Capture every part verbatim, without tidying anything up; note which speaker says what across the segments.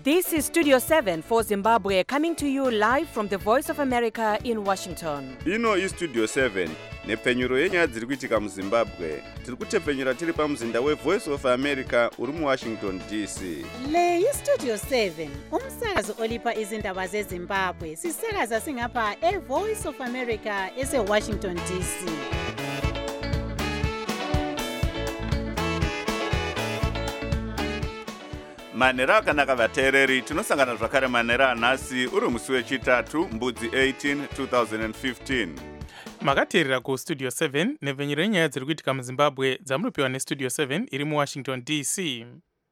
Speaker 1: This is Studio seven for Zimbabwe, coming to you live from the Voice of America in Washington.
Speaker 2: Ino is Studio seven, nepfenyuro yenyaya dziri kuitika muZimbabwe. Tiri kutepfenyura tiri pamuzinda weVoice of America uri muWashington D C.
Speaker 3: Le yi Studio seven, umsakazo olipa izindaba zeZimbabwe. Sisakaza singapha eVoice of America eseWashington D C.
Speaker 2: Manera akanaka vateereri, tinosangana zvakare manera anhasi uri musi wechitatu mbudzi eighteen twenty fifteen.
Speaker 4: Makateerera kuStudio seven nepfenyuro yenyaya dziri kuitika muZimbabwe dzamunopiwa neStudio seven iri muWashington D C.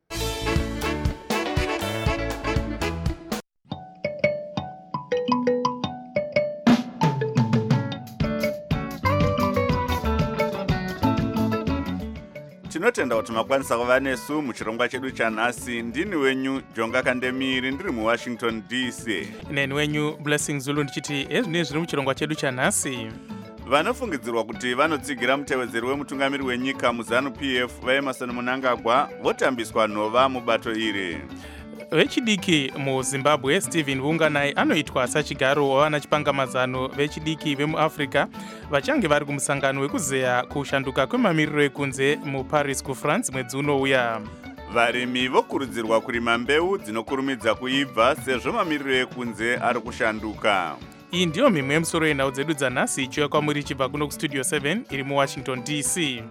Speaker 2: Tinotenda kuti makwanisa kuva nesu muchirongwa chedu chanhasi. Ndini wenyu Jonga Kandemiri ndiri muWashington D C.
Speaker 4: Neni wenyu Blessing Zulu ndichiti ezvine zviri muchirongwa chedu chanhasi.
Speaker 2: Vanofungidzirwa kuti vanotsigira mutevedzeri wemutungamiri wenyika muZanu P F vaEmerson Mnangagwa votambiswa nhova mubato iri.
Speaker 4: Vechidiki muZimbabwe Stephen Vunganai anoitwa sachigaro wavana chipangamazano vechidiki vemuAfrica vachange vari kumusangano wekuzeya kushanduka kwemamiriro ekunze muParis kuFrance mwedzi unouya.
Speaker 2: Varimi vokurudzirwa kurima mbeu dzinokurumidza kuibva sezvo mamiriro ekunze ari kushanduka.
Speaker 4: Iyi ndiyo mimwe yemusoro yenhau dzedu dzanhasi ichiuya kwamuri ichibva kuno kuStudio seven iri muWashington D C.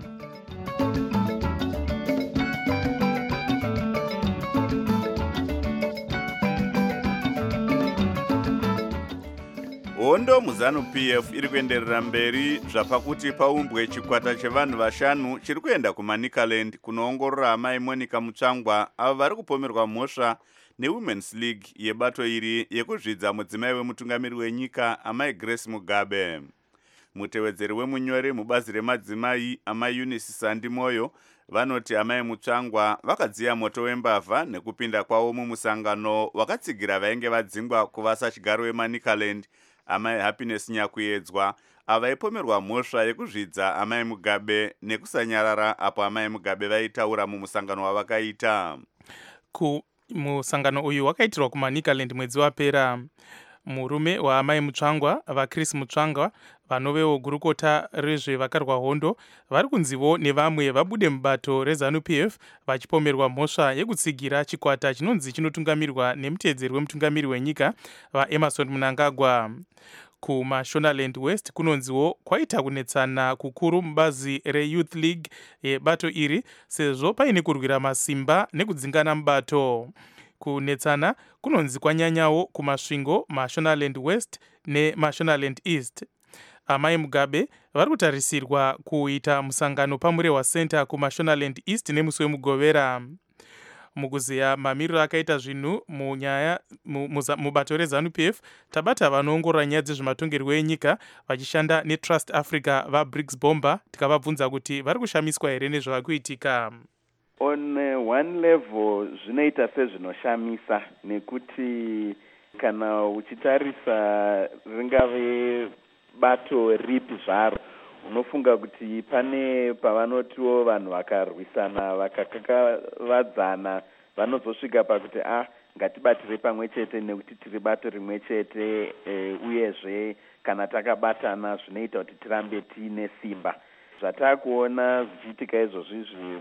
Speaker 2: Hondo muZanu P F iri kuenderera mberi zvapakuti paumbwe chikwata chevanhu vashanu chiri kuenda kuManicaland kunoongorora amai Monica Mutsvangwa avo vari kupomerwa mhosva neWomen's League yebato iri yekuzvidza mudzimai wemutungamiri wenyika amai Grace Mugabe. Mutevedzeri wemunyori mubazi remadzimai amai Eunice Sandimoyo vanoti amai Mutsvangwa vakadziya moto wembavha nekupinda kwavo mumusangano wakatsigira vainge vadzingwa kuva sachigaro weManicaland amai Happiness Nyakuyedzwa avaipomerwa mhosva yekuzvidza amai Mugabe nekusanyarara apo amai Mugabe vaitaura mumusangano wavakaita.
Speaker 4: Ku musangano uyu wakaitirwa kuManicaland mwedzi wapera. Murume waamai Mutsvangwa vaChris Mutsvangwa vanovewo gurukota rezvevakarwa hondo vari kunzivo nevamwe vabude mubato reZanu P F vachipomerwa mhosva yekutsigira chikwata chinonzi chinotungamirirwa nemutevedzeri wemutungamiri wenyika vaEmerson Mnangagwa. KuMashonaland West kunonziwo kwaita kunetsana kukuru mubazi reYouth League yebato iri sezvo paine kurwira masimba nekudzingana mubato. Kunetsana kunonzi kwanyanyawo kumasvingo Mashonaland West neMashonaland East. Amai Mugabe vari kutarisirwa kuita musangano pamurewa center kuMashonaland East nemusi wemugovera. Mukuzeya mamiriro akaita zvinhu munyaya mubato reZanu P F tabata vanoongorora nyaya dzezvematongerwo enyika vachishanda neTrust Africa vaBriggs Bomber tikavabvunza kuti vari kushamiswa here nezvavari kuitika.
Speaker 5: On uh, one level zvinoita sezvinoshamisa nekuti kana uchitarisa ringave bato ripi zvaro unofunga kuti pane pavanotiwo vanhu vakarwisana vakakakavadzana vanozosvika pakuti ah ngatibatire pamwe chete nekuti tiri bato rimwe chete e, uyezve kana takabatana zvinoita kuti tirambe tiine simba. Zvatakuona zvichiitika izvozvizvi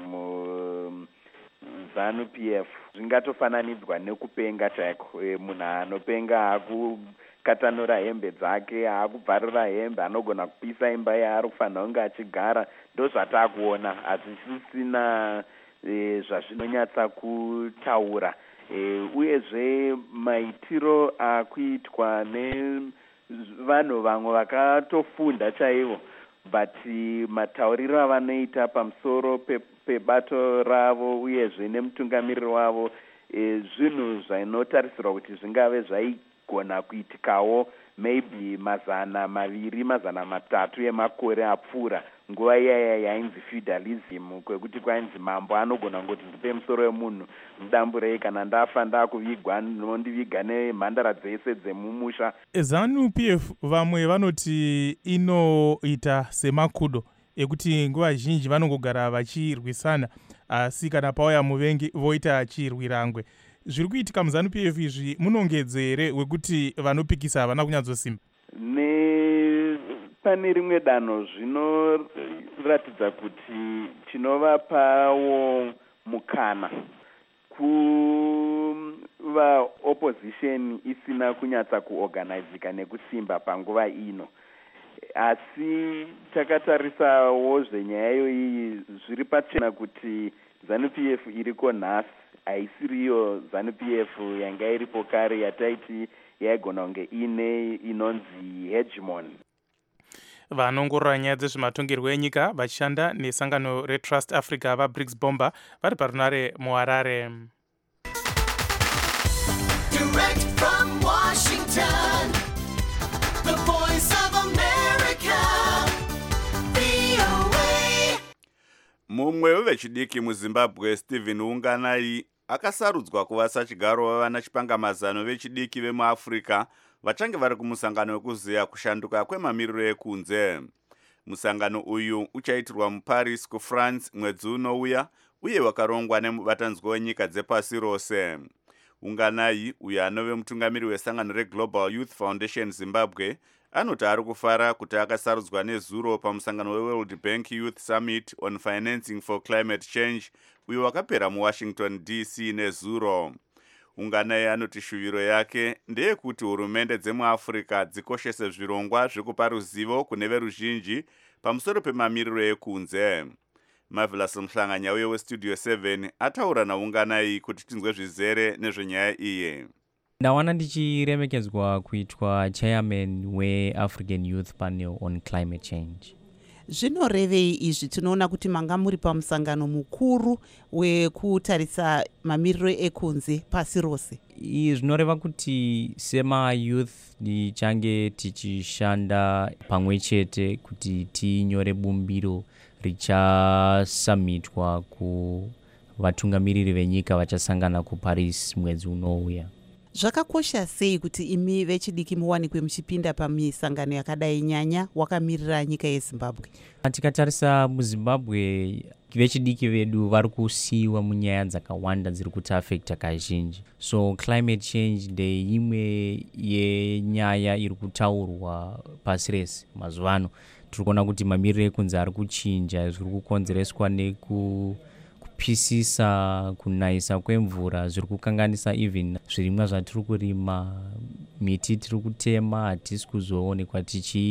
Speaker 5: muZanu P F zvingatofananidzwa nekupenga chaiko. E, munhu anopenga haakukatanura hembe dzake, haakubvarura hembe, anogona kupisa imba yaari kufanira kunge achigara. Ndo zvatakuona hazvisisina e, zvazvinonyatsa kutaura. E, uyezve maitiro akuitwa nevanhu vamwe vakatofunda chaivo, but matauriro avanoita pamusoro pe, pebato ravo uyezve nemutungamiriri wavo e, zvinhu zvinotarisirwa kuti zvingave zvaigona kuitikawo maybe mazana maviri mazana matatu emakore apfuura nguva iyaya yainzi feudalism, kwekuti kwainzi mambo anogona ngoti ndipe musoro wemunhu mudamburei, kana ndafa ndakuvigwa nondiviga nemhandara dzese dzemumusha.
Speaker 4: ZANU P F vamwe vanoti inoita semakudo ekuti nguva zhinji vanongogara vachirwisana, asi kana pauya muvengi voita chirwirangwe. zviri kuitika muZANU P F izvi munongedzo here wekuti vanopikisa havana kunyatsosimba?
Speaker 5: Ne pane rimwe danho zvinoratidza kuti tinovapawo mukana kuva opposition isina kunyatsa kuorganizika nekusimba panguva ino, asi takatarisawo zvenyaya iyoyi zviri pachena kuti ZANU P F iriko nhasi haisiriyo ZANU P F yanga iripo kare yataiti yaigona kunge ine inonzi hegemon.
Speaker 4: Vanongorora nyaya dzezvematongerwo enyika vachishanda nesangano reTrust Africa vaBRICS Bomba vari parunare muHarare.
Speaker 6: Direct from Washington, the voice of America, V O A.
Speaker 2: Mumwe wevechidiki muZimbabwe Stephen Unganai akasarudzwa kuva sachigaro wavana chipangamazano vechidiki vemuAfrica vachange vari kumusangano wekuziya kushanduka kwemamiriro ekunze. Musangano uyu uchaitirwa muParis kuFrance mwedzi unouya uye wakarongwa nemubatanzwa wenyika dzepasi rose. Unganai uyo anove mutungamiri wesangano reGlobal Youth Foundation Zimbabwe anoti ari kufara kuti akasarudzwa nezuro pamusangano weWorld Bank Youth Summit on Financing for Climate Change uyo wakapera muWashington D C nezuro. Unganai anoti shuviro yake ndeyekuti hurumende dzemuAfrica dzikoshese zvirongwa zvekupa ruzivo kune veruzhinji pamusoro pemamiriro ekunze. Marvelous Mhlanganya uye weStudio seven ataura naUnganai kuti tinzwe zvizere nezvenyaya iyi.
Speaker 7: Ndawana ndichiremekedzwa kuitwa chairman weAfrican Youth Panel on Climate Change.
Speaker 8: Zvinorevei izvi? Tinoona kuti manga muri pamusangano mukuru wekutarisa mamiriro ekunze pasi rose.
Speaker 7: Zvinoreva kuti sema youth tichange tichishanda pamwe chete kuti tinyore bumbiro richasamitwa kuvatungamiriri venyika vachasangana kuParis mwedzi unouya.
Speaker 8: Zvakakosha sei kuti imi vechidiki muwanikwe muchipinda pamisangano yakadai nyanya wakamirira nyika yeZimbabwe?
Speaker 7: Tikatarisa muZimbabwe vechidiki vedu vari kusiyiwa munyaya dzakawanda dziri kuti affecta kazhinji. So climate change ndeimwe yenyaya iri kutaurwa pasi rese mazuva ano. Tiri kuona kuti mamiriro ekunze ari kuchinja, zviri kukonzereswa neku pisisa, kunayisa kwemvura, zviri kukanganisa even zvirimwa zvatiri kurima, miti tiri kutema, hatisi kuzoonekwa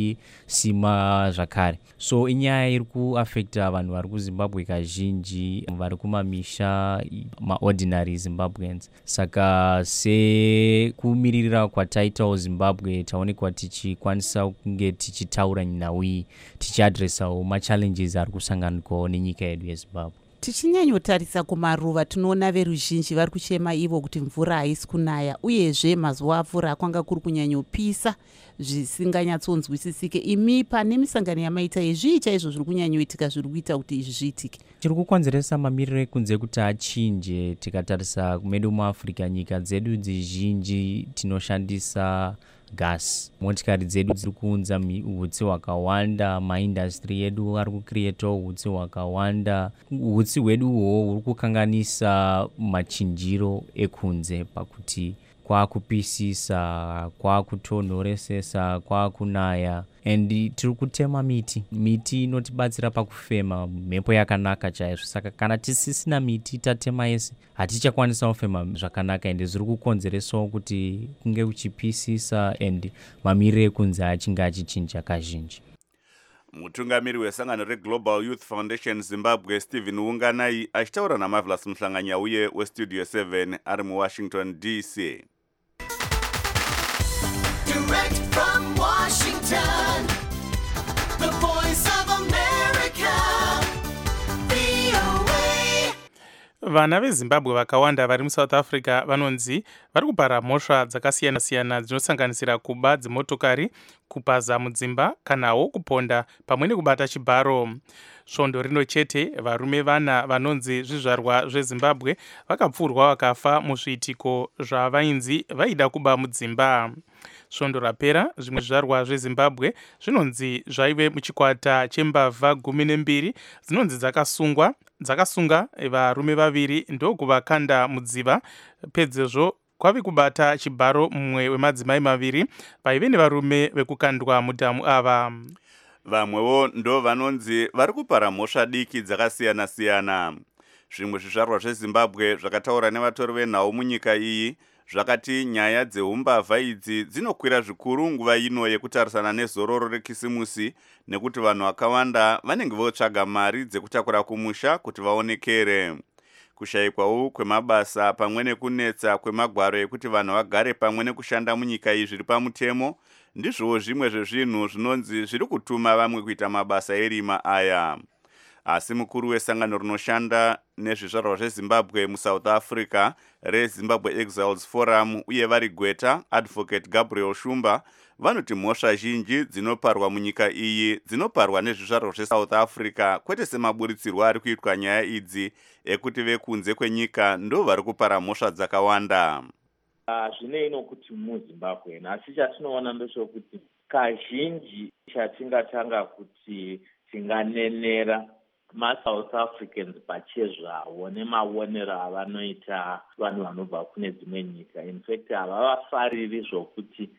Speaker 7: tichisima zvakare. So inyaya iri kuaffecta vanhu vari kuZimbabwe kazhinji, vari kumamisha, maordinary Zimbabweans. Saka sekumiririra kwataitawo Zimbabwe taonekwa tichikwanisa kunge tichitaura nhau iyi, tichiadresawo machallenges ari kusanganikwawo nenyika yedu yeZimbabwe.
Speaker 8: Tichinyanyotarisa kumaruva tinoona veruzhinji vari kuchema ivo kuti mvura haisi kunaya, uyezve mazuva apfuura kwanga kuri kunyanyopisa zvisinganyatsonzwisisike. Imi pane misangano yamaita izvi chaizvo zviri kunyanyoitika zviri kuita kuti izvi zviitike?
Speaker 7: Chiri kukonzeresa mamiriro ekunze kuti achinje. Tikatarisa kumedu muAfrica, nyika dzedu dzizhinji tinoshandisa gas. Motikari dzedu dziri kuunza hutsi hwakawanda, maindastry edu ari kucreatawo hutsi hwakawanda. Hutsi hwedu hwo huri kukanganisa machinjiro ekunze pakuti kwakupisisa, kwakutonhoresesa, kwakunaya. And tiri kutema miti. Miti inotibatsira pakufema mhepo yakanaka chaizvo. Saka kana tisisina miti tatema yese, hatichakwanisa kufema zvakanaka, ende zviri kukonzeresawo kuti kunge kuchipisisa and mamiriro ekunze achinge achichinja kazhinji.
Speaker 2: Mutungamiri wesangano reGlobal Youth Foundation Zimbabwe Stephen Unganai achitaura naMarvelous Mhlanganya uye weStudio seven ari muWashington D C.
Speaker 6: Direct from Washington, the voice of America, V O A.
Speaker 4: Vana veZimbabwe vakawanda vari muSouth Africa vanonzi vari kupara mhosva dzakasiyana-siyana dzinosanganisira kuba dzimotokari, kupaza mudzimba kanawo kuponda pamwe nekubata chibharo. Svondo rino chete varume vana vanonzi zvizvarwa zveZimbabwe vakapfurwa vakafa muzviitiko zvavainzi vaida kuba mudzimba. svondo rapera zvimwe zvizvarwa zvezimbabwe zvinonzi zvaive muchikwata chembavha gumi nembiri dzinonzi dzakasungwa dzakasunga varume vaviri ndokuvakanda mudziva. Pedzezvo kwave kubata chibharo mumwe wemadzimai maviri vaive nevarume vekukandwa mudhamu ava.
Speaker 2: Vamwewo ndo vanonzi vari kupara mhosva diki dzakasiyana-siyana. Zvimwe zvizvarwa zvezimbabwe zvakataura nevatori venhau munyika iyi zvakati nyaya dzeumbavha idzi dzinokwira zvikuru nguva ino yekutarisana nezororo rekisimusi nekuti vanhu vakawanda vanenge votsvaga mari dzekutakura kumusha kuti vaonekere. Kushayikwawo kwemabasa pamwe nekunetsa kwemagwaro ekuti vanhu vagare pamwe nekushanda munyika iyi zviri pamutemo ndizvowo zvimwe zvezvinhu zvinonzi zviri kutuma vamwe kuita mabasa erima aya. Asi mukuru wesangano rinoshanda nezvizvarwa zvezimbabwe muSouth Africa reZimbabwe Exiles Forum uye vari Gweta, Advocate Gabriel Shumba, vanoti mhosva zhinji dzinoparwa munyika iyi dzinoparwa nezvizvarwa zveSouth Africa kwete semaburitsirwo ari kuitwa nyaya idzi ekuti vekunze kwenyika ndo vari kupara mhosva dzakawanda.
Speaker 9: Zvineino kuti muZimbabwe asi chatinoona ndechekuti kazhinji chatingatanga kuti tinganenera maSouth Africans pachezvavo nemaonero avanoita vanhu vanobva kune dzimwe nyika. In fact havavafariri zvokuti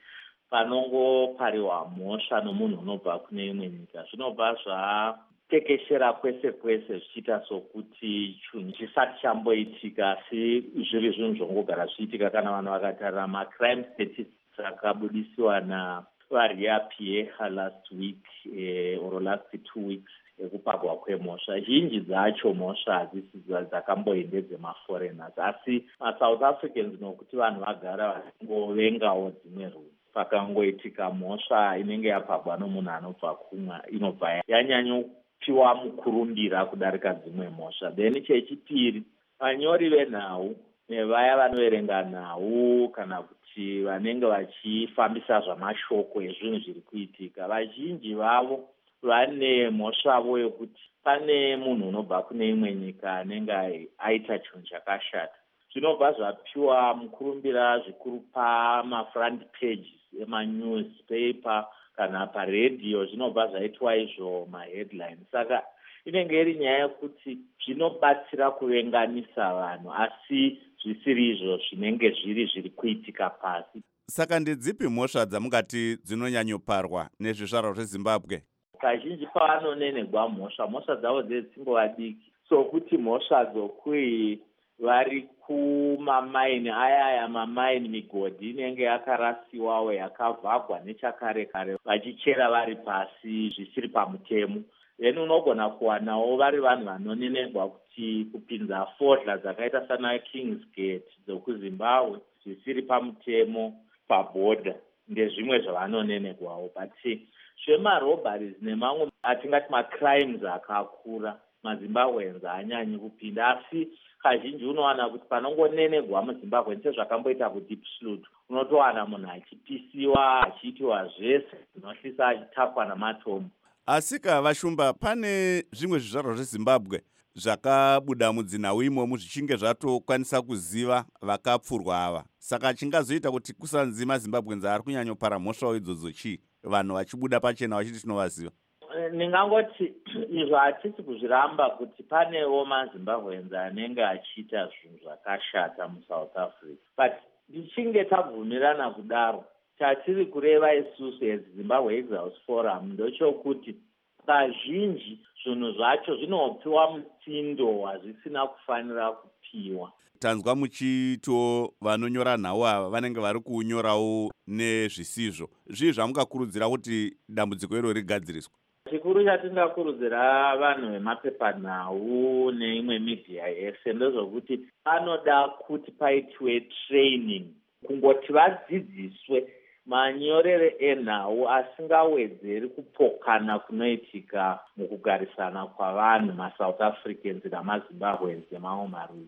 Speaker 9: panongopariwa mhosva nomunhu unobva kune imwe nyika zvinobva zvatekeshera kwese kwese zvichiita sokuti chinhu chisati chamboitika asi zviri zvinhu zvongogara zvichiitika kana vanhu vakatarira macrime statistics akabudisiwa naVaria Pierre last week eh, or last two weeks ekupagwa kwemhosva. Zhinji dzacho mhosva hadzisi dzakamboende dzemaforeigners asi maSouth Africans nokuti vanhu vagara vangovengawo dzimwe rudzi pakangoitika mhosva inenge yapagwa nomunhu anobva kumwe inobva yanyanyopiwa mukurumbira kudarika dzimwe mhosva. Then chechipiri vanyori venhau nevaya vanoverenga nhau kana kuti vanenge vachifambisa zvamashoko ezvinhu zviri kuitika vazhinji vavo vane mhosvavo yekuti pane munhu unobva kune imwe nyika anenge aita chinhu chakashata zvinobva zvapiwa mukurumbira zvikuru pamafront pages emanewspaper kana paredhiyo zvinobva zvaitwa izvo maheadlines. Saka inenge iri nyaya yekuti zvinobatsira kuvenganisa vanhu asi zvisiri izvo zvinenge zviri zviri kuitika pasi.
Speaker 2: Saka ndedzipi mhosva dzamungati dzinonyanyoparwa nezvizvarwa zveZimbabwe?
Speaker 9: Kazhinji pavanonenegwa mhosva mhosva dzavo dzedzingova diki sokuti mhosva dzokui vari kumamaini aya aya mamaini migodhi inenge yakarasiwawo yakavhagwa nechakare kare vachichera vari pasi zvisiri pamutemo. Then unogona kuwanawo vari vanhu vanonenegwa kuti kupinza fodhla dzakaita sana Kingsgate dzokuZimbabwe zvisiri pamutemo pabhodha ndezvimwe zvavanonenegwawo. But zvemarobharies nemamwe atingati macrimes akakura maZimbabweans haanyanyi kupinda asi kazhinji unowana kuti panongonenegwa muZimbabwe sezvakamboita kuDeep Sloot unotowana munhu achipisiwa achiitiwa zvese zvinohlisa achitakwa namatombo.
Speaker 2: Asika Vashumba, pane zvimwe zvizvarwa zveZimbabwe zvakabuda mudzinhau imomo zvichinge zvatokwanisa kuziva vakapfurwa ava. Saka chingazoita kuti kusanzi maZimbabweans ari kunyanyopara mhosva idzodzo chii? Vanhu vachibuda pachena vachiti tinovaziva.
Speaker 9: Ndingangoti izvo hatisi kuzviramba kuti panewo maZimbabweans anenge achiita zvinhu zvakashata muSouth Africa. But tichinge tabvumirana kudaro chatiri kureva isusu eZimbabwe Exiles Forum ndochokuti kazhinji zvinhu zvacho zvinopiwa mutsindo hazvisina kufanira kupiwa.
Speaker 2: Tanzwa muchito vanonyora nhau ava vanenge vari kunyorawo nezvisizvo. Zvii zvamungakurudzira kuti dambudziko iro rigadziriswe?
Speaker 9: Chikuru chatingakurudzira vanhu vemapepanhau neimwe media yese ndezvokuti anoda kuti paitwe training kungoti vadzidziswe manyorere enhau asingawedzeri kupokana kunoitika mukugarisana kwavanhu maSouth Africans namaZimbabweans nemamwe marudzi.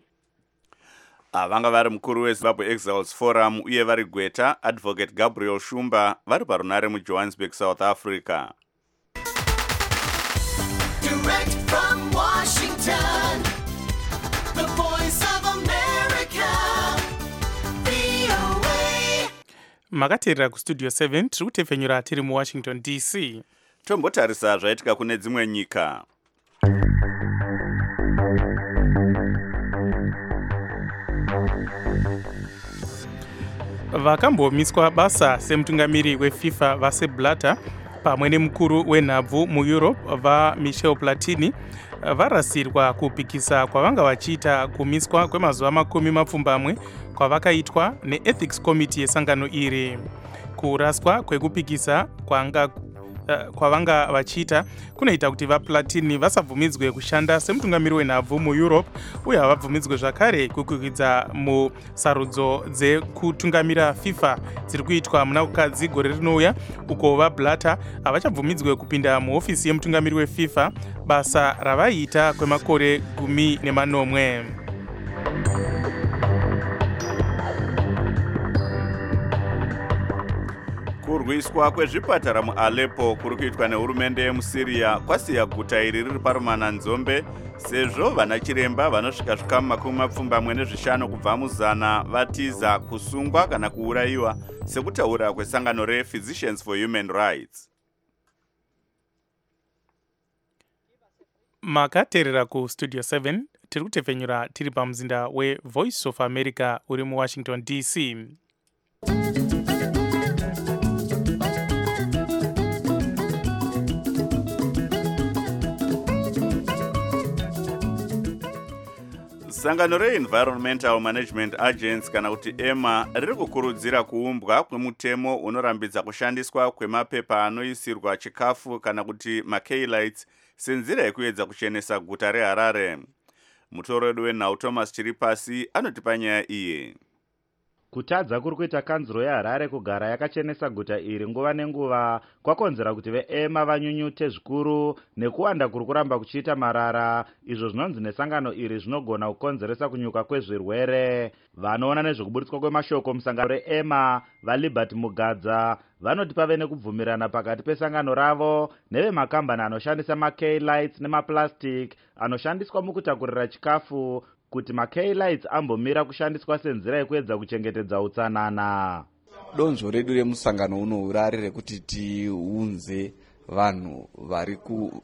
Speaker 2: Vanga vari mukuru weZimbabwe Exiles Forum uye vari Gweta, Advocate Gabriel Shumba, vari parunare muJohannesburg, South Africa.
Speaker 6: Direct from Washington, the voice of America, V O A.
Speaker 4: makateerera kustudio seven tiri kutefenyura tiri muwashington D C.
Speaker 2: Tombotarisa zvaitika kune dzimwe nyika.
Speaker 4: Vakambomiswa basa semutungamiri weFIFA vaSepp Blatter pamwe nemukuru wenhabvu muEurope vaMichel Platini varasirwa kupikisa kwavanga vachiita kumiswa kwemazuva makumi mapfumbamwe kwavakaitwa neEthics Committee yesangano iri. Kuraswa kwekupikisa kwanga Uh, kwavanga vachiita kunoita kuti vaPlatini vasabvumidzwe kushanda semutungamiri wenhabvu muEurope uye havabvumidzwe zvakare kukwikwidzwa musarudzo dzekutungamira FIFA dziri kuitwa muna kukadzi gore rinouya, uko vaBlatter havachabvumidzwe kupinda muhofisi yemutungamiri weFIFA, basa ravaiita kwemakore gumi nemanomwe.
Speaker 2: Kurwiswa kwezvipatara muAleppo kuri kuitwa nehurumende yemuSyria kwasiya guta iri riri parumana nzombe, sezvo vana chiremba vanosvika zvikamu makumi mapfumbamwe nezvishanu kubva muzana vatiza kusungwa kana kuurayiwa, sekutaura kwesangano rePhysicians for Human Rights.
Speaker 4: Makateerera kustudio seven tiri kutefenyura tiri pamuzinda weVoice of America uri muWashington D C.
Speaker 2: Sangano reEnvironmental Management Agency kana kuti EMA riri kukurudzira kuumbwa kwemutemo unorambidza kushandiswa kwemapepa anoisirwa chikafu kana kuti makaylights senzira yekuedza kuchenesa guta reHarare. Mutoro wedu wenhau Thomas Chiripasi anotipa nyaya iyi.
Speaker 10: Kutadza kuri kuita kanzuro yeHarare kugara yakachenesa guta iri nguva nenguva kwakonzera kuti veEMA vanyunyute zvikuru nekuwanda kuri kuramba kuchiita marara, izvo zvinonzi nesangano iri zvinogona kukonzeresa kunyuka kwezvirwere. Vanoona nezvekuburitswa kwemashoko musangano reEMA vaLiberty Mugadza vanoti pave nekubvumirana pakati pesangano ravo nevemakambani anoshandisa makaylights nemaplastic anoshandiswa mukutakurira chikafu kuti makaylights ambomira kushandiswa senzira yekuedza kuchengetedza utsanana.
Speaker 11: Donzvo redu remusangano uno rari rekuti tiunze vanhu vari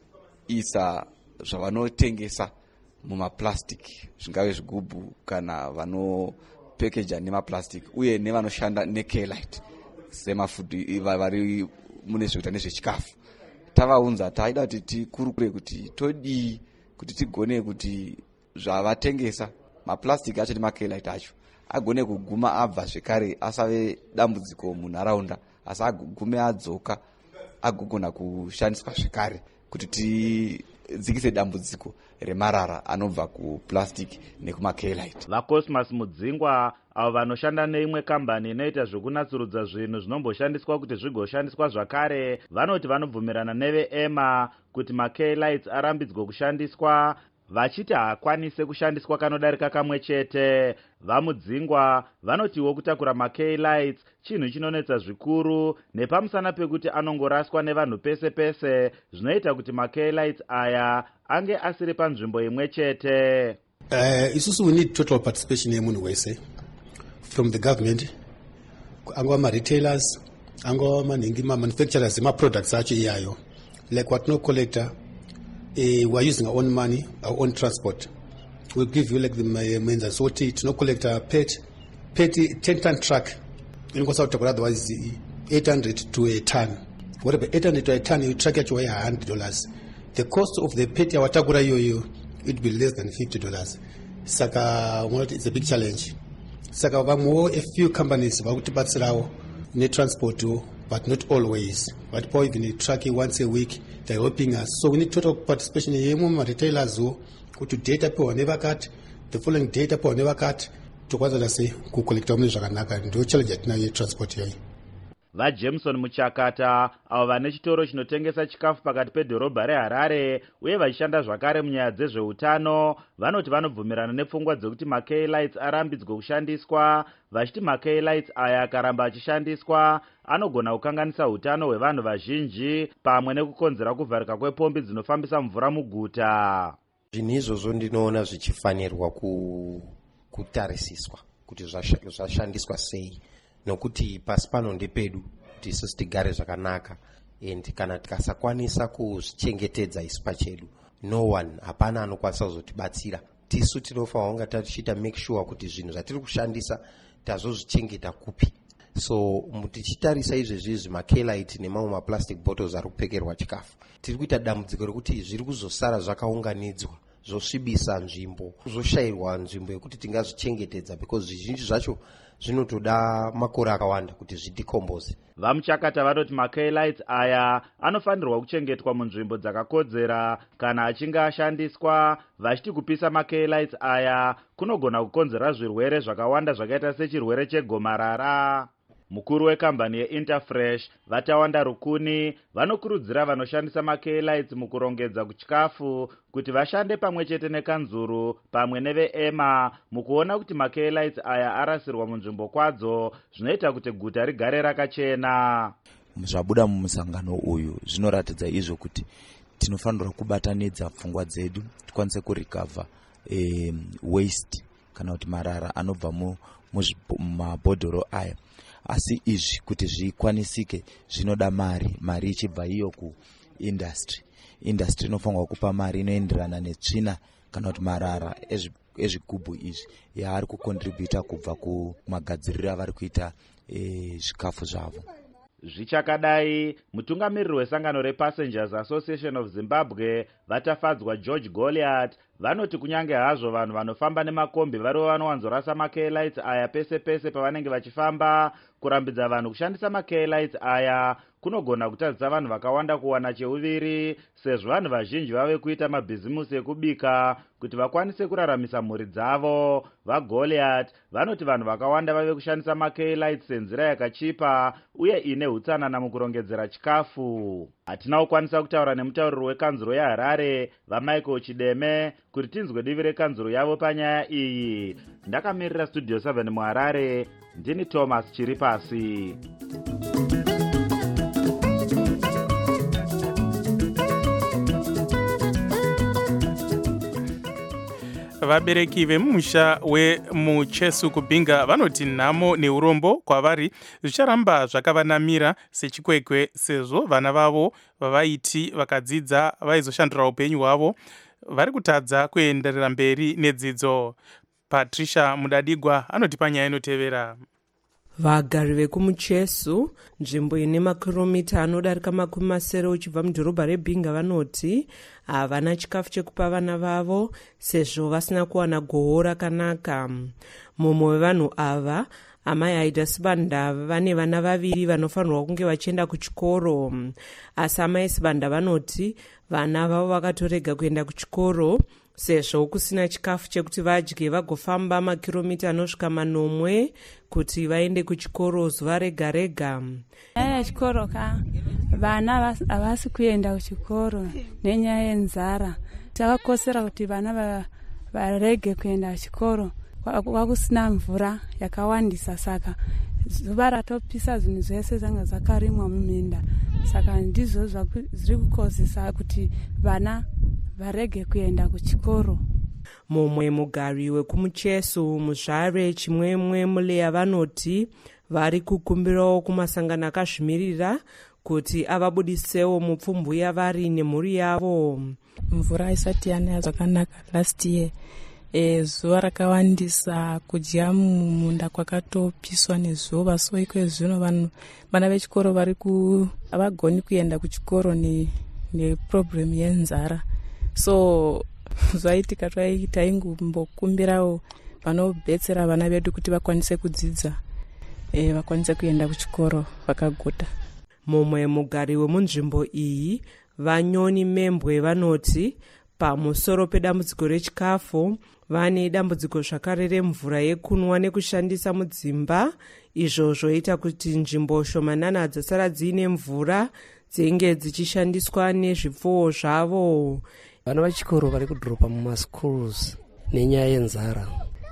Speaker 11: kuisa zvavanotengesa mumaplastic, zvingave zvigubhu kana vanopekeja nemaplastic, uye nevanoshanda nekaylight semafudhi vari mune zvekuita nezvechikafu. Tavaunza taida kuti tikurukure kuti todii kuti tigone kuti zvavatengesa maplastic acho nemakaylight acho agone kuguma abva zvekare asave dambudziko munharaunda, asi agume adzoka agogona kushandiswa zvekare kuti tidzikise dambudziko remarara anobva kuplastic nekumakaylight.
Speaker 10: VaCosmas Mudzingwa avo vanoshanda neimwe kambani inoita zvekunatsurudza zvinhu zvinomboshandiswa kuti zvigoshandiswa zvakare vanoti vanobvumirana neveEMA kuti makaylights arambidzwe kushandiswa, vachiti haakwanise kushandiswa kanodarika kamwe chete. VaMudzingwa vanotiwo kutakura makaylights chinhu chinonetsa zvikuru nepamusana pekuti anongoraswa nevanhu pese pese, zvinoita kuti makaylights aya ange asiri panzvimbo imwe chete.
Speaker 12: Uh, isusu we need total participation yemunhu wese from the government, angova ma-retailers, angova manhingi ma-manufacturers ema-products acho iyayo, like what no collector. Uh, we are using our own money, our own transport. We'll give you like the means as what it no collect a pet, pet ten ton truck. In goes out otherwise eight hundred to a ton. Whatever eight hundred to a ton, you track it away a hundred dollars. The cost of the pet watagura yo it be less than fifty dollars. Saka what it's a big challenge. Saka more a few companies about to batsrao net transport too, but not always. But probably even tracking once a week, they're helping us. So we need total participation in the retailers who go to data per never cut, the following data per never cut, to what I say, who collect on the and do challenge at now transport here.
Speaker 10: VaJameson Muchakata avo vane chitoro chinotengesa chikafu pakati pedhorobha reHarare uye vachishanda zvakare munyaya dzezveutano vanoti vanobvumirana nepfungwa dzekuti makaylights arambidzwe kushandiswa, vachiti makaylights aya akaramba achishandiswa anogona kukanganisa utano hwevanhu vazhinji pamwe nekukonzera kuvharika kwepombi dzinofambisa mvura muguta.
Speaker 13: Zvinhu izvozvo ndinoona zvichifanirwa kutarisiswa kuti zvashandiswa sei, nokuti pasi pano ndepedu kuti isusu tigare zvakanaka, and kana tikasakwanisa kuzvichengetedza isu pachedu, no one, hapana anokwanisa kuzotibatsira. Tisu tinofanira kunga tichiita make sure kuti zvinhu zvatiri kushandisa tazozvichengeta kupi. So tichitarisa izvezvi zvimakelite nemamwe maplastic bottles ari kupfekerwa chikafu, tiri kuita dambudziko rekuti zviri kuzosara zvakaunganidzwa zvosvibisa nzvimbo, kuzoshayirwa nzvimbo yekuti tingazvichengetedza, because zvizhinji zvacho zvinotoda makore akawanda kuti zvidecompoze.
Speaker 10: Vamuchakata vanoti makelite aya anofanirwa kuchengetwa munzvimbo dzakakodzera kana achinge ashandiswa, vachiti kupisa makelite aya kunogona kukonzera zvirwere zvakawanda zvakaita sechirwere chegomarara. Mukuru wekambani yeInterfresh Vatawanda Rukuni vanokurudzira vanoshandisa makelite mukurongedza kuchikafu kuti vashande pamwe chete nekanzuru pamwe neveEMA mukuona kuti makelite aya arasirwa munzvimbo kwadzo, zvinoita kuti guta rigare rakachena.
Speaker 14: Zvabuda mumusangano uyu zvinoratidza izvo kuti tinofanirwa kubatanidza pfungwa dzedu tikwanise kurikavha e, waste kana kuti marara anobva mumabhodhoro aya. Asi izvi kuti zvikwanisike zvinoda mari, mari ichibva iyo kuindustry. Industry inofanirwa kupa mari inoenderana netsvina kana kuti marara ezvigubhu izvi yaari kukontributa kubva kumagadziriro avari kuita zvikafu zvavo.
Speaker 10: Zvichakadai, mutungamiriri wesangano rePassengers Association of Zimbabwe Vatafadzwa George Goliath vanoti kunyange hazvo vanhu vanofamba nemakombi varivo vanowanzorasa makelite aya pese pese pavanenge vachifamba, kurambidza vanhu kushandisa makelite aya kunogona kutadzisa vanhu vakawanda kuwana cheuviri, sezvo vanhu vazhinji vave kuita mabhizimusi ekubika kuti vakwanise kuraramisa mhuri dzavo. VaGoliath vanoti vanhu vakawanda vave kushandisa makelite senzira yakachipa uye ine hutsanana mukurongedzera chikafu. Hatina kukwanisa kutaura nemutauriri wekanzuro yeHarare vaMichael Chideme kuti tinzwe divi rekanzuro yavo panyaya iyi. Ndakamirira Studio seven muHarare, ndini Thomas Chiripasi.
Speaker 4: Vabereki vemusha wemuchesu kubinga vanoti nhamo neurombo kwavari zvicharamba zvakavanamira sechikwekwe, sezvo vana vavo vavaiti vakadzidza vaizoshandura upenyu hwavo vari kutadza kuenderera mberi nedzidzo. Patricia Mudadigwa anoti panyaya inotevera.
Speaker 15: Vagari vekumuchesu, nzvimbo ine makiromita anodarika makumi masere uchibva mudhorobha rebinga, vanoti havana chikafu chekupa vana vavo sezvo vasina kuwana goho rakanaka. Mumwe wevanhu ava, amai Aida Sibanda, vane vana vaviri vanofanirwa kunge vachienda kuchikoro, asi amai Sibanda vanoti vana vavo vakatorega kuenda kuchikoro sezvo kusina chikafu chekuti vadye vagofamba makiromita anosvika manomwe kuti vaende kuchikoro zuva rega rega.
Speaker 16: Nyaya yechikoro ka vana havasi kuenda kuchikoro nenyaya yenzara. Takakosera kuti vana varege kuenda kuchikoro kwakusina mvura yakawandisa, saka zuva ratopisa zvinhu zvese zvanga zvakarimwa muminda, saka ndizvo zviri kukozesa kuti vana varege kuenda kuchikoro.
Speaker 15: Mumwe mugari wekumuchesu Muzvare Chimwemwe Muleya vanoti vari kukumbirawo kumasangano akazvimirira kuti avabudisewo mupfumbu yavari nemhuri yavo.
Speaker 17: Mvura isati yanaya zvakanaka last year, e, zuva rakawandisa, kudya mumunda kwakatopiswa nezuva, so iko zvino vanhu vana vechikoro vari ku havagoni kuenda kuchikoro ne neproblem yenzara. So zvaitika taingombokumbirawo vanobetsera vana vedu kuti vakwanise kudzidza, e, vakwanise kuenda kuchikoro vakagota.
Speaker 15: Mumwe mugari wemunzvimbo iyi, Vanyoni Membwe, vanoti pamusoro pedambudziko rechikafu vane dambudziko zvakare remvura yekunwa nekushandisa mudzimba, izvo zvoita kuti nzvimbo shomanana dzasara dziine mvura dzinge dzichishandiswa nezvipfuwo zvavo.
Speaker 18: Vana vachikoro vari kudhoropa mumaschools nenyaya yenzara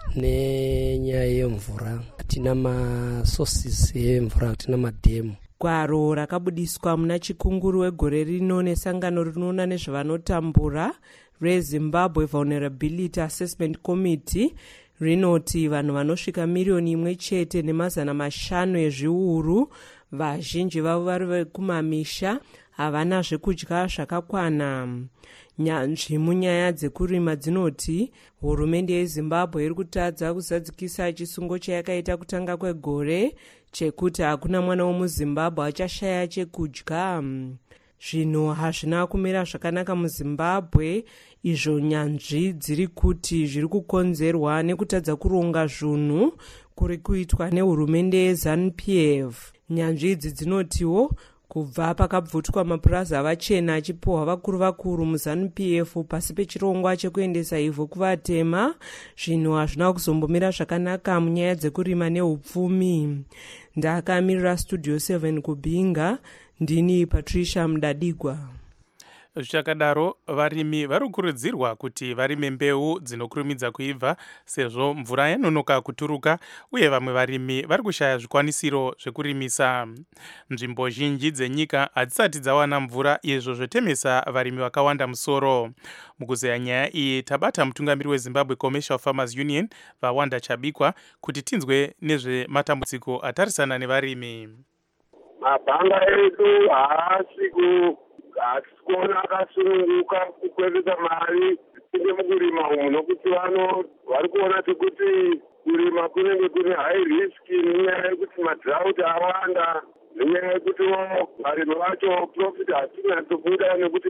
Speaker 18: nenyaya yemvura. Tina masources emvura, tina madhemu.
Speaker 15: Gwaro rakabudiswa muna chikunguru wegore rino nesangano rinoona nezvavanotambura reZimbabwe Vulnerability Assessment Committee rinoti vanhu vanosvika miriyoni imwe chete nemazana mashanu ezviuru, vazhinji vavo vari kumamisha, havana zvekudya zvakakwana. Nyanzvi munyaya dzekurima dzinoti hurumende yeZimbabwe iri kutadza kuzadzikisa chisungo chayakaita kutanga kwegore chekuti hakuna mwana womuZimbabwe achashaya chekudya. Zvinhu hazvina kumira zvakanaka muZimbabwe, izvo nyanzvi dziri kuti zviri kukonzerwa nekutadza kuronga zvinhu kuri kuitwa nehurumende yeZANU P F. Nyanzvi idzi dzinotiwo kubva pakabvutwa mapurazi avachena achipiwa vakuru vakuru muZANU P F pasi pechirongwa chekuendesa ivhu kuvatema, zvinhu hazvina kuzombomira zvakanaka munyaya dzekurima neupfumi. Ndakamirira Studio seven kubhinga, ndini Patricia Mudadigwa.
Speaker 4: Zvichakadaro, varimi vari kukurudzirwa kuti varime mbeu dzinokurumidza kuibva sezvo mvura yanonoka kuturuka, uye vamwe varimi vari kushaya zvikwanisiro zvekurimisa. Nzvimbo zhinji dzenyika hadzisati dzawana mvura, izvo zvotemesa varimi vakawanda musoro. Mukuzeya nyaya iyi tabata mutungamiri weZimbabwe Commercial Farmers Union Vawanda Chabikwa kuti tinzwe nezvematambudziko atarisana nevarimi.
Speaker 19: Mabhanga edu haasi ku asikuona akasununguka kukwevesa mari kunge mukurima umu, nokuti vano vari kuona sekuti kurima kunenge kune high risk nenyaya yekuti madrought awanda, nenyaya yekuti varimi vacho profit hatinatsobuda nekuti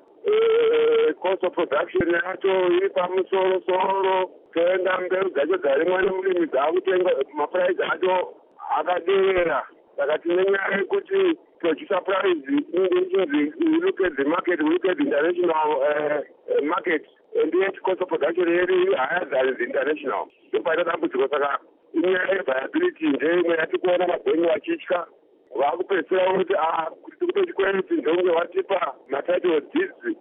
Speaker 19: cost of production yacho iri pamusoro-soro. Toenda mbeu dzacho dzarimwa nemurimi dzakutenga mapuraizi acho akadera. Saka tine nyaya yekuti producer price inge we look at the market, we look at the international uh, uh, market, and yet cost of production iri higher than the international. Ndopaita dambudziko, saka inyaya yeviability ndeimwe yatikuona mabhengi vachitya. Vakupedzisira kuti kuti kutochikwereti ndokunge vatipa matitle deeds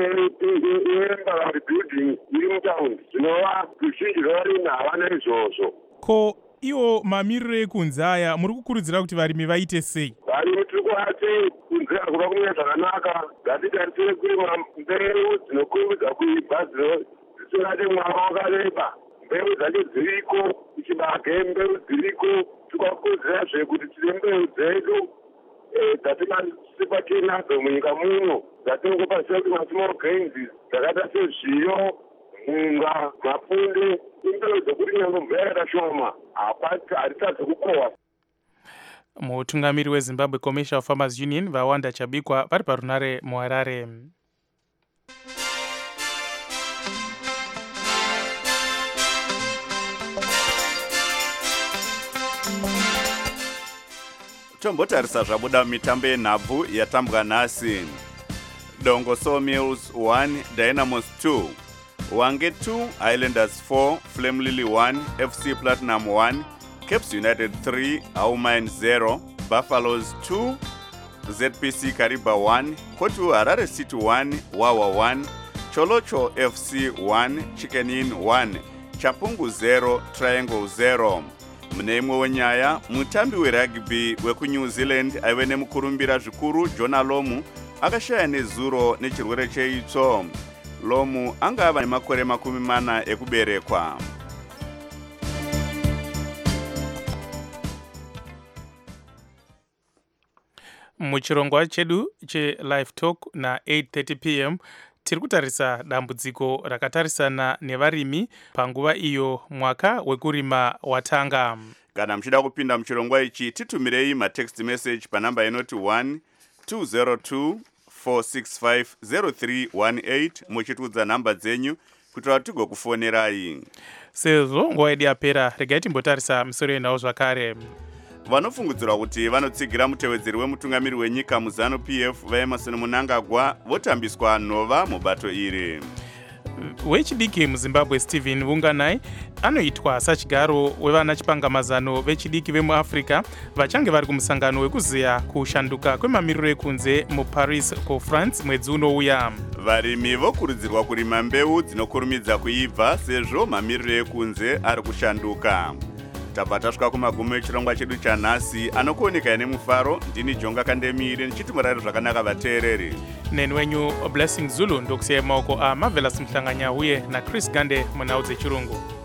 Speaker 19: eembaraundi building iri mutaundi, zvinova ruzhinji rwevarimi havana izvozvo.
Speaker 4: Ko iwo mamiriro ekunze aya muri kukurudzira kuti varimi vaite sei?
Speaker 19: Varimi tiri kuvati kunze hakuda kumira zvakanaka, ngatitarisire kurima mbeu dzinokurumidza kuibva dzisingade mwaka wakareba. Mbeu dzacho dziriko, kuchibage mbeu dziriko, tikakurudzirazve kuti tine mbeu dzedu dzatingasipa tinadzo munyika muno, dzatingopaziva kuti masmall grains dzakaita sezviyo, munga, mapunde, imbeu dzokuti nyange mvura yakashoma hatitadzi kukohwa.
Speaker 4: Mutungamiri weZimbabwe Commercial Farmers Union Vawanda Chabikwa vari parunare muHarare.
Speaker 2: Tombotarisa zvabuda mitambo yenhabvu yatambwa nhasi. Dongo Sawmills one, Dynamos two, Wange two, Highlanders four, Flame Lily one, F C Platinum one, Caps United three, Aumine zero, Buffaloes two, Z P C Kariba one, Kotu Harare City one, Wawa one, Cholocho F C one, Chicken Inn one, Chapungu zero, Triangle zero. Mune imwe wenyaya, mutambi werugby weku-New Zealand aive nemukurumbira zvikuru Jonah Lomu akashaya nezuro nechirwere cheitsvo. Lomu anga ava nemakore makumi mana ekuberekwa.
Speaker 4: Muchirongwa chedu che-Live Talk na eight thirty p m tiri kutarisa dambudziko rakatarisana nevarimi panguva iyo mwaka wekurima watanga.
Speaker 2: Kana muchida kupinda muchirongwa ichi, titumirei matext message panamba inoti one two zero two four six five zero three one eight muchitudza namba dzenyu kuitira kuti tigokufonerai.
Speaker 4: Sezvo nguva yedu yapera, regai timbotarisa misoro yenhau zvakare.
Speaker 2: Vanofungudzirwa kuti vanotsigira mutevedzeri wemutungamiri wenyika muZANU P F vaEmerson Mnangagwa votambiswa nhova mubato iri.
Speaker 4: Wechidiki muZimbabwe Stephen Vunganai anoitwa sachigaro wevana chipangamazano vechidiki vemuAfrica vachange vari kumusangano wekuziya kushanduka kwemamiriro ekunze muParis kuFrance mwedzi unouya.
Speaker 2: Varimi vokurudzirwa kurima mbeu dzinokurumidza kuibva sezvo mamiriro ekunze ari kushanduka. Tabva tasvika kumagumo echirongwa chedu chanhasi, anokuoneka nemufaro. Ndini Jonga Kandemire ndichiti murare zvakanaka vateereri.
Speaker 4: Neni wenyu Blessing Zulu ndokusiyai maoko aMarvelous Mhlanganya uye naChris Gande munhau dzechirungu.